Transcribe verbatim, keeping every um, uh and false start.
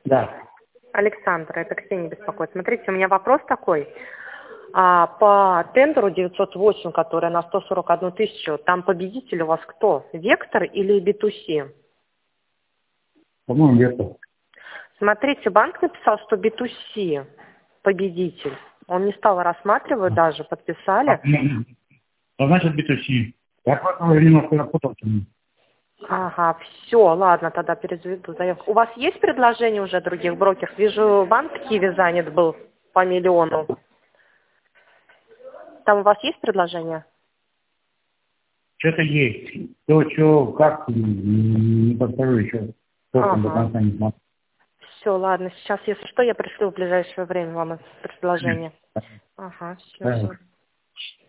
Да. Александр, это Ксения беспокоит. Смотрите, у меня вопрос такой. А, по тендеру девятьсот восемь, который на сто сорок одну тысячу, там победитель у вас кто? Вектор или би ту си? По-моему, Вектор. Смотрите, банк написал, что би ту си победитель. Он не стал рассматривать даже, подписали. А значит би ту си. Я просто немножко напутался. Ага, все, ладно, тогда перезаведу заявку. У вас есть предложения уже других брокеров? Вижу, банк Киви занят был по миллиону. Там у вас есть предложения? Что-то есть. То, что, как, не подскажу еще. Только до конца не смотрю. Все, ладно, сейчас, если что, я пришлю в ближайшее время вам это предложение. Ага, все, Да. все.